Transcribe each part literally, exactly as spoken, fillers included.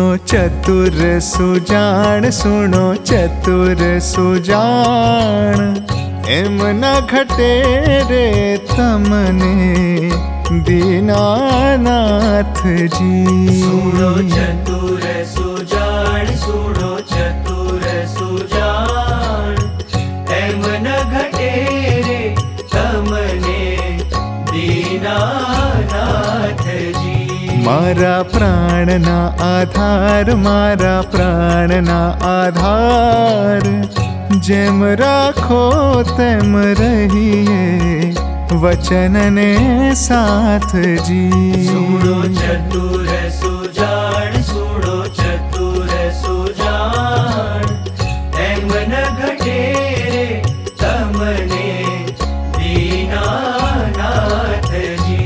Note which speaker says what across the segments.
Speaker 1: चतुर सुजान, सुनो चतुर सुजान, एम न घटे रे तमने दीनानाथ जी।
Speaker 2: सुनो चतुर सुजान, सुनो चतुर सुजान, एम न घटे रे तमने दीनानाथ जी।
Speaker 1: मारा प्राणना आधार, मारा प्राणना आधार, जेम राखो तेम रहिए वचन ने साथ जी।
Speaker 2: सुनो चतुर सुजान, सुनो चतुर सुजान, एम न घटे रे तमने दीनानाथ जी।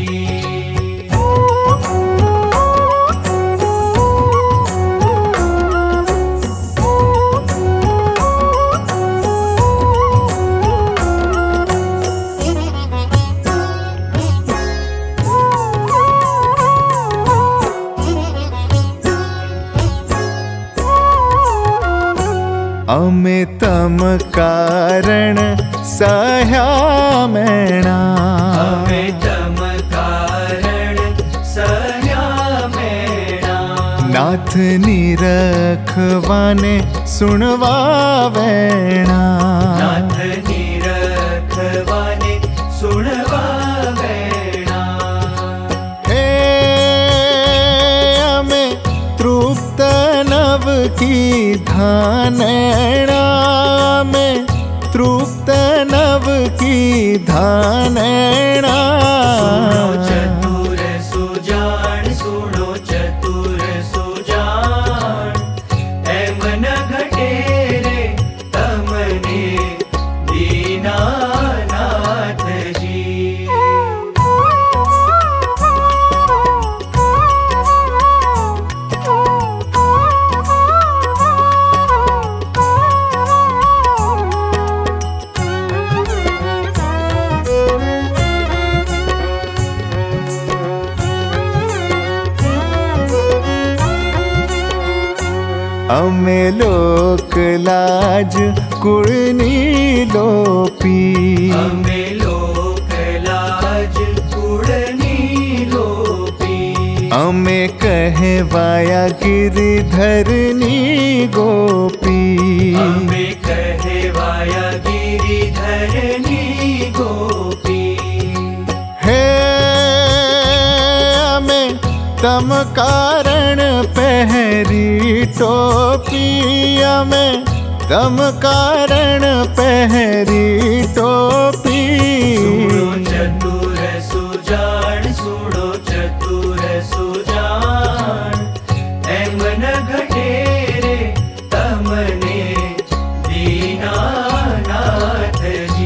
Speaker 1: अमे तम कारण सह्या मैणा,
Speaker 2: अमे तम कारण सह्या मैणा,
Speaker 1: नाथ निरखवाने सुनवा वैणा।
Speaker 2: नाथ निरखवाने सुनवा वैणा।
Speaker 1: हे अमे तृप्त नव की धानैणा, में तृप्त नव की धानैणा।
Speaker 2: सुनो चतुर सुजान, सुनो चतुर सुजान, एम न घटे रे तमने दीनानाथ जी।
Speaker 1: अमे लोक लाज कुळनी लोपी,
Speaker 2: अमे लोक लाज कुळनी लोपी,
Speaker 1: अमे कहवाया गिरिधरनी गोपी।
Speaker 2: अमे कहवाया गिरिधरनी गोपी।
Speaker 1: हे अमे तम कारण पहरी टोपी, अमे तम कारण पहरी टोपी।
Speaker 2: सुनो चतुर सुजान, सुनो चतुर सुजान, एम न घटे रे तमने दीनानाथ जी।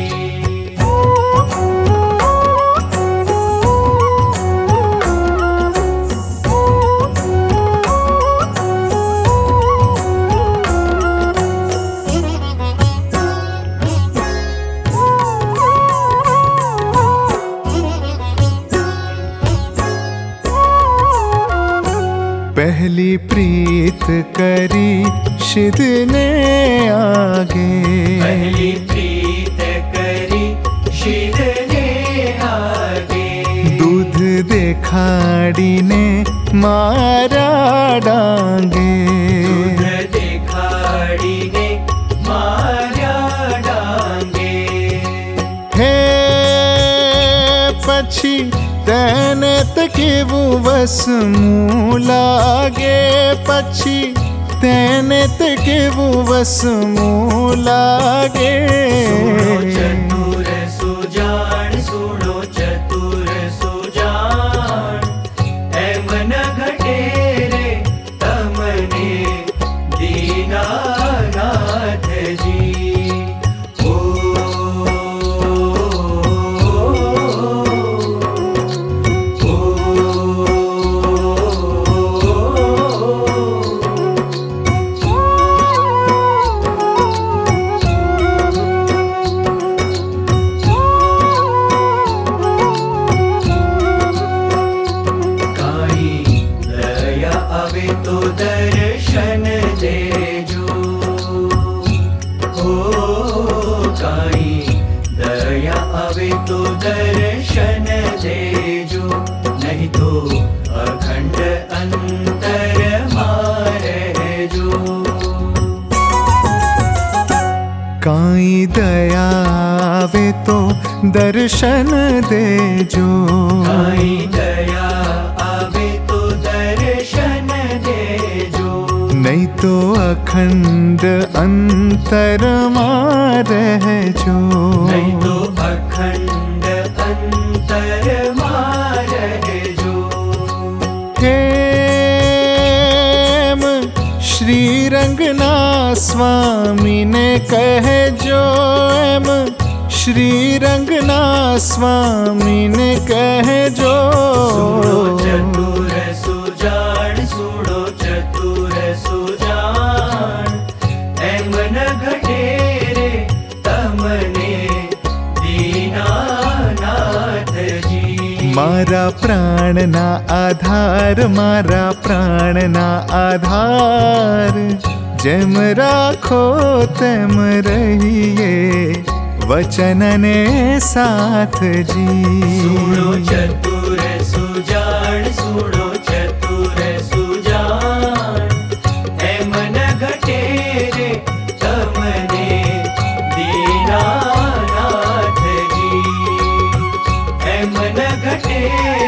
Speaker 1: पहली प्रीत करी शिद ने आगे,
Speaker 2: पहली प्रीत करी शिद ने आगे।
Speaker 1: दूध देखाड़ी ने मारा डांगे,
Speaker 2: दूध देखाड़ी ने मारा डांगे।
Speaker 1: हे पछी तेने तकेवु वस मुँह लागे, पछी तेने तकेवु वस मुँह लागे।
Speaker 2: सुनो चतुर सुजान, सुनो चतुर सुजान, एम न घटे रे तमने दीनानाथ जी।
Speaker 1: काई दया आवे तो दर्शन देजो,
Speaker 2: काई दया आवे तो दर्शन देजो,
Speaker 1: नहीं तो अखंड अंतर में रहजो,
Speaker 2: नहीं तो अखंड अंतर में रहजो।
Speaker 1: हेम श्री रंगना स्वामी ने कहजो, एम श्री रंगना स्वामी ने कहजो।
Speaker 2: सुनो चतुर सुजान, सुनो चतुर सुजान, एम न घटे रे तमने दीनानाथ जी।
Speaker 1: मारा प्राण ना आधार, मारा प्राण ना आधार, जेम राखो तेम रहिए वचन ने साथ जी।
Speaker 2: सुनो चतुर सुजान, सुनो चतुर सुजान, एम न घटे रे तमने दीनानाथ जी, एम न घटे